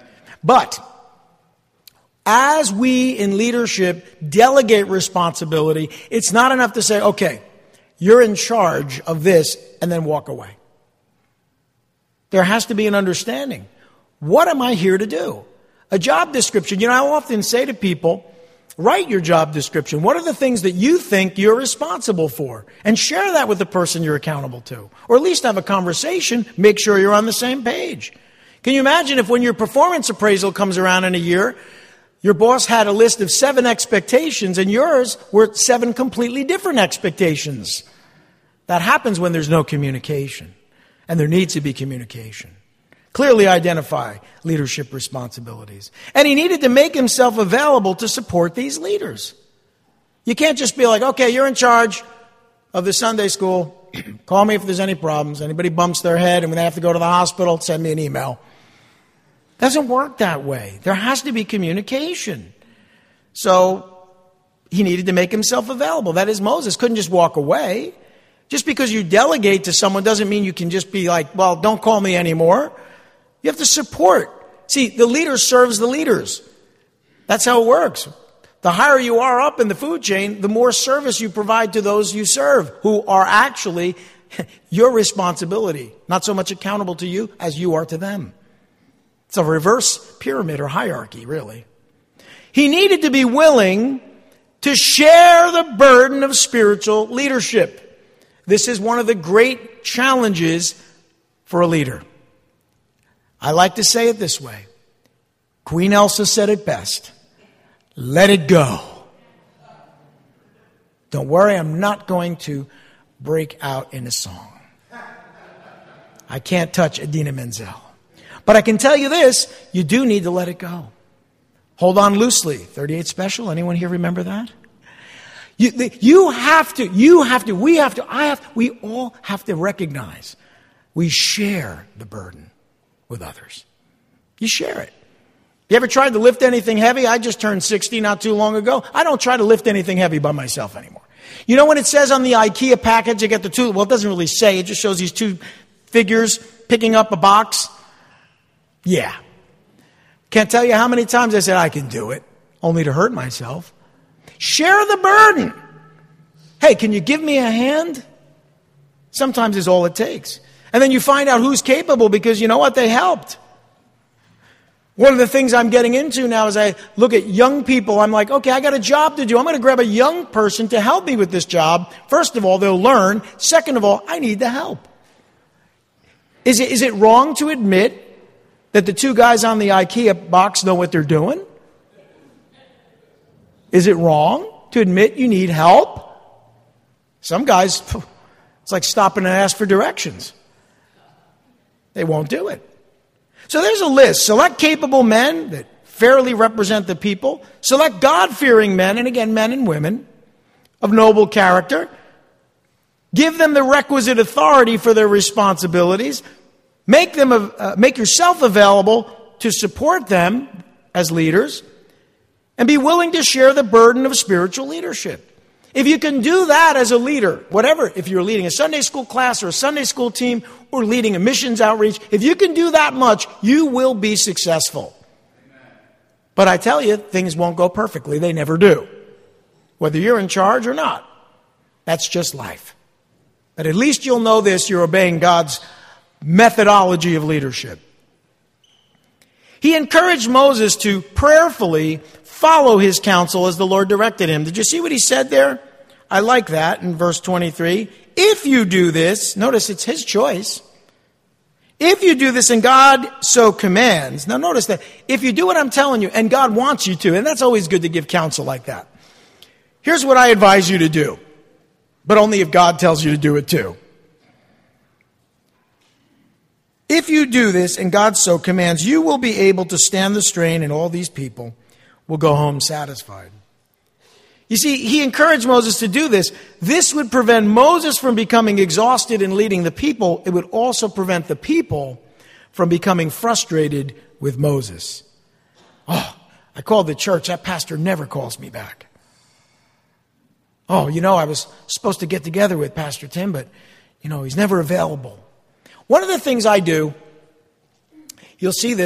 But as we in leadership delegate responsibility, it's not enough to say, okay, you're in charge of this, and then walk away. There has to be an understanding. What am I here to do? A job description. You know, I often say to people, write your job description. What are the things that you think you're responsible for? And share that with the person you're accountable to. Or at least have a conversation. Make sure you're on the same page. Can you imagine if when your performance appraisal comes around in a year, your boss had a list of seven expectations and yours were seven completely different expectations? That happens when there's no communication. And there needs to be communication. Clearly identify leadership responsibilities. And he needed to make himself available to support these leaders. You can't just be like, okay, you're in charge of the Sunday school. Call me if there's any problems. Anybody bumps their head and when they have to go to the hospital, send me an email. Doesn't work that way. There has to be communication. So he needed to make himself available. That is, Moses couldn't just walk away. Just because you delegate to someone doesn't mean you can just be like, well, don't call me anymore. You have to support. See, the leader serves the leaders. That's how it works. The higher you are up in the food chain, the more service you provide to those you serve, who are actually your responsibility, not so much accountable to you as you are to them. It's a reverse pyramid or hierarchy, really. He needed to be willing to share the burden of spiritual leadership. This is one of the great challenges for a leader. I like to say it this way. Queen Elsa said it best. Let it go. Don't worry, I'm not going to break out in a song. I can't touch Idina Menzel. But I can tell you this, you do need to let it go. Hold on loosely. thirty-eight Special, anyone here remember that? You, the, you have to, you have to, we have to, I have, we all have to recognize we share the burden with others. You share it. You ever tried to lift anything heavy? I just turned sixty not too long ago. I don't try to lift anything heavy by myself anymore. You know when it says on the IKEA package, you get the two, well, it doesn't really say, it just shows these two figures picking up a box. Yeah. Can't tell you how many times I said, I can do it, only to hurt myself. Share the burden. Hey, can you give me a hand? Sometimes is all it takes. And then you find out who's capable because you know what? They helped. One of the things I'm getting into now is I look at young people. I'm like, okay, I got a job to do. I'm going to grab a young person to help me with this job. First of all, they'll learn. Second of all, I need the help. Is it, is it wrong to admit that the two guys on the IKEA box know what they're doing? Is it wrong to admit you need help? Some guys, it's like stopping and ask for directions. They won't do it. So there's a list. Select capable men that fairly represent the people. Select God-fearing men, and again, men and women, of noble character. Give them the requisite authority for their responsibilities. Make them, uh, make yourself available to support them as leaders. And be willing to share the burden of spiritual leadership. If you can do that as a leader, whatever, if you're leading a Sunday school class or a Sunday school team or leading a missions outreach, if you can do that much, you will be successful. Amen. But I tell you, things won't go perfectly. They never do. Whether you're in charge or not. That's just life. But at least you'll know this, you're obeying God's methodology of leadership. He encouraged Moses to prayerfully follow his counsel as the Lord directed him. Did you see what he said there? I like that in verse twenty-three. If you do this, notice it's his choice. If you do this and God so commands. Now notice that if you do what I'm telling you and God wants you to, and that's always good to give counsel like that. Here's what I advise you to do. But only if God tells you to do it too. If you do this and God so commands, you will be able to stand the strain and all these people will go home satisfied. You see, he encouraged Moses to do this. This would prevent Moses from becoming exhausted in leading the people. It would also prevent the people from becoming frustrated with Moses. Oh, I called the church. That pastor never calls me back. Oh, you know, I was supposed to get together with Pastor Tim, but, you know, he's never available. One of the things I do, you'll see this,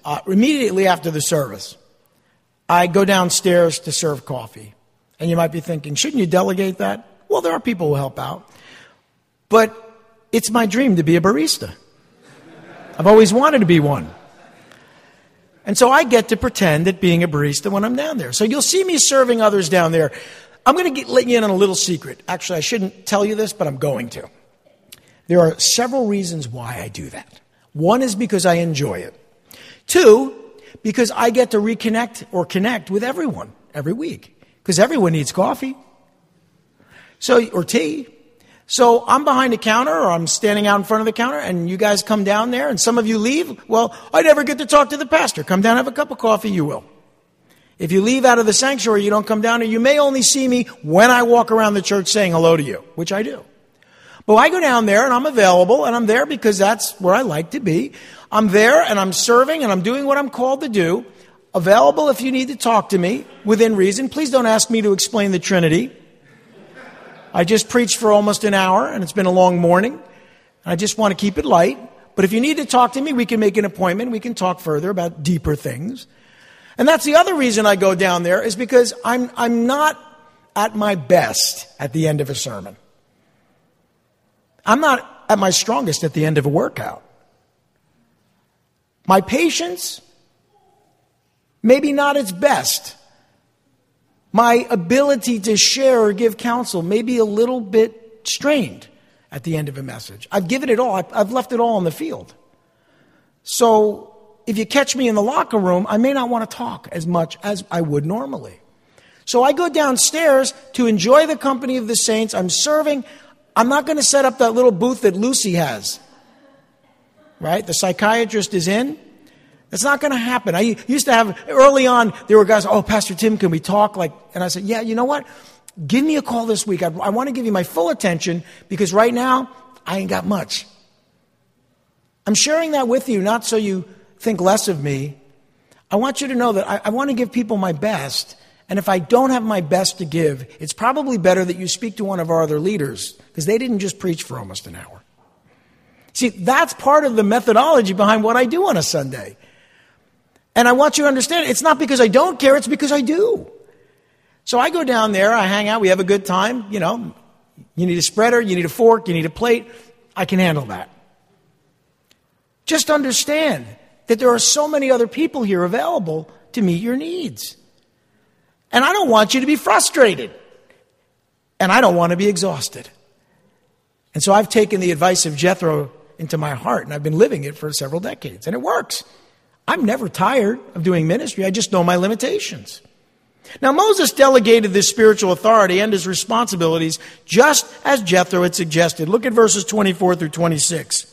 uh, immediately after the service, I go downstairs to serve coffee. And you might be thinking, shouldn't you delegate that? Well, there are people who help out. But it's my dream to be a barista. I've always wanted to be one. And so I get to pretend at being a barista when I'm down there. So you'll see me serving others down there. I'm going to let you in on a little secret. Actually, I shouldn't tell you this, but I'm going to. There are several reasons why I do that. One is because I enjoy it. Two, because I get to reconnect or connect with everyone every week. Because everyone needs coffee. So, or tea. So I'm behind the counter or I'm standing out in front of the counter and you guys come down there and some of you leave. Well, I never get to talk to the pastor. Come down, have a cup of coffee, you will. If you leave out of the sanctuary, you don't come down here, you may only see me when I walk around the church saying hello to you, which I do. But I go down there and I'm available and I'm there because that's where I like to be. I'm there and I'm serving and I'm doing what I'm called to do. Available if you need to talk to me within reason. Please don't ask me to explain the Trinity. I just preached for almost an hour and it's been a long morning. I just want to keep it light. But if you need to talk to me, we can make an appointment. We can talk further about deeper things. And that's the other reason I go down there is because I'm, I'm not at my best at the end of a sermon. I'm not at my strongest at the end of a workout. My patience, maybe not its best. My ability to share or give counsel may be a little bit strained at the end of a message. I've given it all. I've left it all on the field. So if you catch me in the locker room, I may not want to talk as much as I would normally. So I go downstairs to enjoy the company of the saints. I'm serving. I'm not going to set up that little booth that Lucy has. Right? The psychiatrist is in. It's not going to happen. I used to have, early on, there were guys, oh, Pastor Tim, can we talk? Like, and I said, yeah, you know what? Give me a call this week. I, I want to give you my full attention because right now, I ain't got much. I'm sharing that with you, not so you think less of me. I want you to know that I, I want to give people my best. And if I don't have my best to give, it's probably better that you speak to one of our other leaders because they didn't just preach for almost an hour. See, that's part of the methodology behind what I do on a Sunday. And I want you to understand, it's not because I don't care, it's because I do. So I go down there, I hang out, we have a good time. You know, you need a spreader, you need a fork, you need a plate. I can handle that. Just understand that there are so many other people here available to meet your needs. And I don't want you to be frustrated. And I don't want to be exhausted. And so I've taken the advice of Jethro into my heart, and I've been living it for several decades. And it works. I'm never tired of doing ministry. I just know my limitations. Now, Moses delegated this spiritual authority and his responsibilities just as Jethro had suggested. Look at verses twenty-four through twenty-six.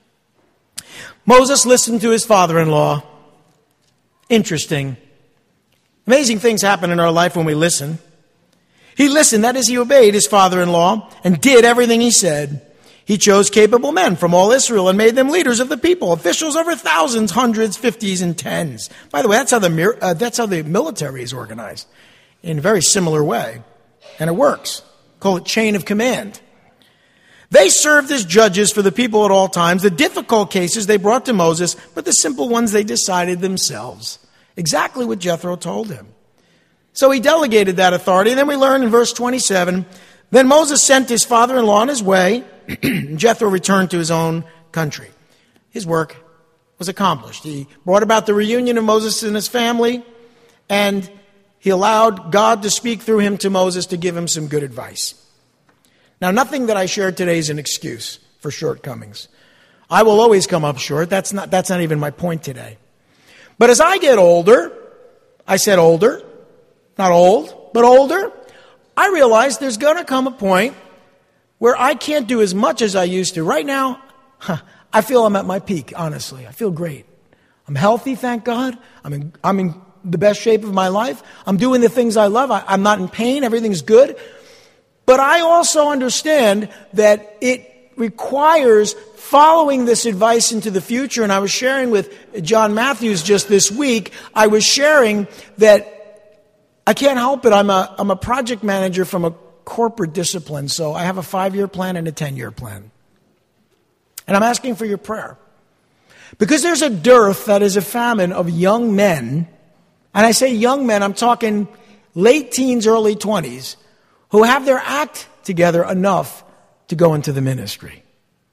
Moses listened to his father-in-law. Interesting. Amazing things happen in our life when we listen. He listened, that is, he obeyed his father-in-law and did everything he said. He chose capable men from all Israel and made them leaders of the people, officials over thousands, hundreds, fifties, and tens. By the way, that's how the uh, that's how the military is organized, in a very similar way, and it works. Call it chain of command. They served as judges for the people at all times. The difficult cases they brought to Moses, but the simple ones they decided themselves. Exactly what Jethro told him. So he delegated that authority, and then we learn in verse twenty-seven. Then Moses sent his father-in-law on his way. Jethro returned to his own country. His work was accomplished. He brought about the reunion of Moses and his family, and he allowed God to speak through him to Moses to give him some good advice. Now, nothing that I shared today is an excuse for shortcomings. I will always come up short. That's not, that's not even my point today. But as I get older, I said older, not old, but older, I realize there's going to come a point where I can't do as much as I used to. Right now, huh, I feel I'm at my peak, honestly. I feel great. I'm healthy, thank God. I'm in, I'm in the best shape of my life. I'm doing the things I love. I, I'm not in pain. Everything's good. But I also understand that it requires following this advice into the future. And I was sharing with John Matthews just this week, I was sharing that I can't help it. I'm a, I'm a project manager from a corporate discipline, so I have a five-year plan and a ten-year plan. And I'm asking for your prayer. Because there's a dearth, that is a famine, of young men, and I say young men, I'm talking late teens, early twenties, who have their act together enough to go into the ministry.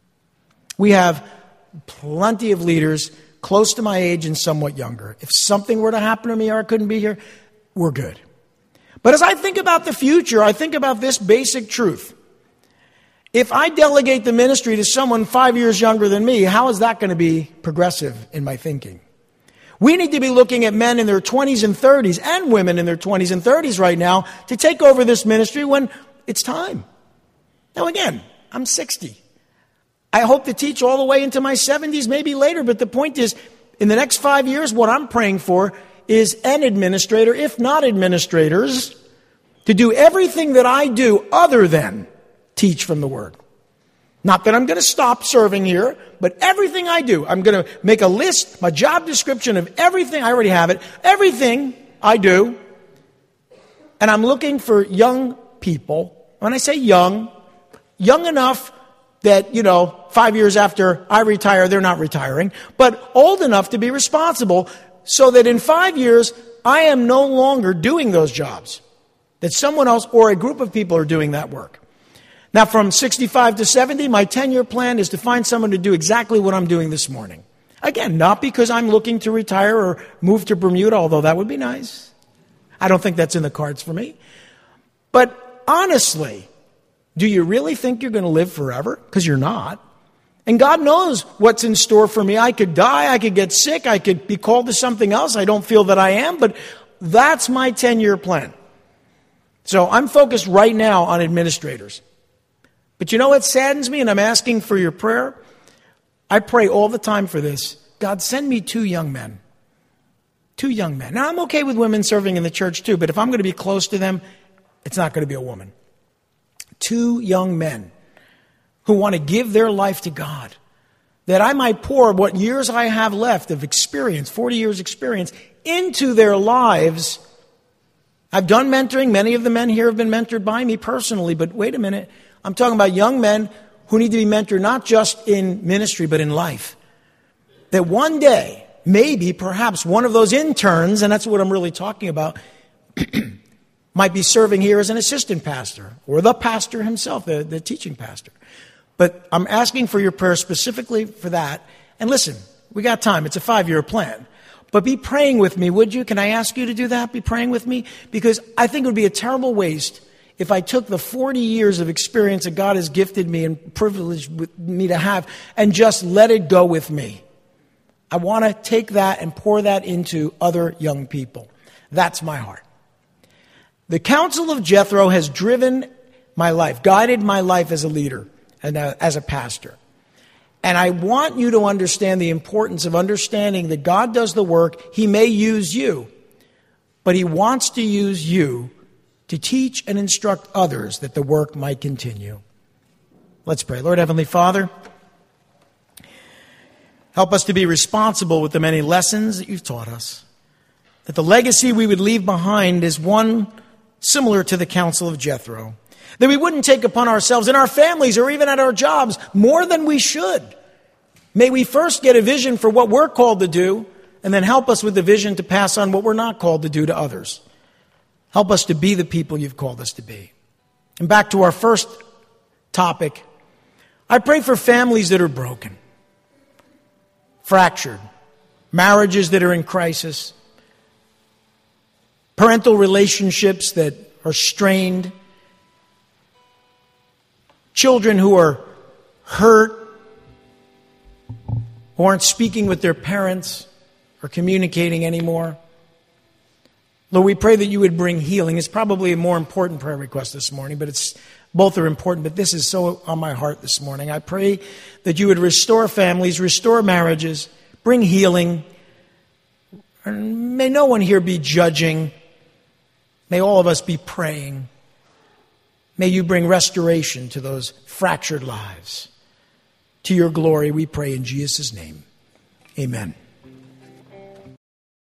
We have plenty of leaders close to my age and somewhat younger. If something were to happen to me or I couldn't be here, we're good. But as I think about the future, I think about this basic truth. If I delegate the ministry to someone five years younger than me, how is that going to be progressive in my thinking? We need to be looking at men in their twenties and thirties and women in their twenties and thirties right now to take over this ministry when it's time. Now again, I'm sixty. I hope to teach all the way into my seventies, maybe later. But the point is, in the next five years, what I'm praying for is an administrator, if not administrators, to do everything that I do other than teach from the Word. Not that I'm going to stop serving here, but everything I do, I'm going to make a list, my job description of everything. I already have it. Everything I do. And I'm looking for young people. When I say young, young enough that, you know, five years after I retire, they're not retiring, but old enough to be responsible so that in five years, I am no longer doing those jobs. That someone else or a group of people are doing that work. Now, from sixty-five to seventy, my ten-year plan is to find someone to do exactly what I'm doing this morning. Again, not because I'm looking to retire or move to Bermuda, although that would be nice. I don't think that's in the cards for me. But honestly, do you really think you're going to live forever? Because you're not. And God knows what's in store for me. I could die, I could get sick, I could be called to something else. I don't feel that I am, but that's my ten-year plan. So I'm focused right now on administrators. But you know what saddens me, and I'm asking for your prayer? I pray all the time for this. God, send me two young men. Two young men. Now, I'm okay with women serving in the church too, but if I'm going to be close to them, it's not going to be a woman. Two young men who want to give their life to God, that I might pour what years I have left of experience, forty years experience, into their lives. I've done mentoring. Many of the men here have been mentored by me personally, but wait a minute. I'm talking about young men who need to be mentored not just in ministry, but in life. That one day, maybe, perhaps, one of those interns, and that's what I'm really talking about, might be serving here as an assistant pastor or the pastor himself, the, the teaching pastor. But I'm asking for your prayer specifically for that. And listen, we got time. It's a five-year plan. But be praying with me, would you? Can I ask you to do that? Be praying with me? Because I think it would be a terrible waste if I took the forty years of experience that God has gifted me and privileged with me to have and just let it go with me. I want to take that and pour that into other young people. That's my heart. The Counsel of Jethro has driven my life, guided my life as a leader and as a pastor. And I want you to understand the importance of understanding that God does the work. He may use you, but He wants to use you to teach and instruct others that the work might continue. Let's pray. Lord Heavenly Father, help us to be responsible with the many lessons that you've taught us. That the legacy we would leave behind is one similar to the Counsel of Jethro. That we wouldn't take upon ourselves in our families or even at our jobs more than we should. May we first get a vision for what we're called to do and then help us with the vision to pass on what we're not called to do to others. Help us to be the people you've called us to be. And back to our first topic, I pray for families that are broken, fractured, marriages that are in crisis, parental relationships that are strained, children who are hurt, who aren't speaking with their parents or communicating anymore. Lord, we pray that you would bring healing. It's probably a more important prayer request this morning, but it's both are important, but this is so on my heart this morning. I pray that you would restore families, restore marriages, bring healing. And may no one here be judging. May all of us be praying. May you bring restoration to those fractured lives. To your glory, we pray in Jesus' name. Amen.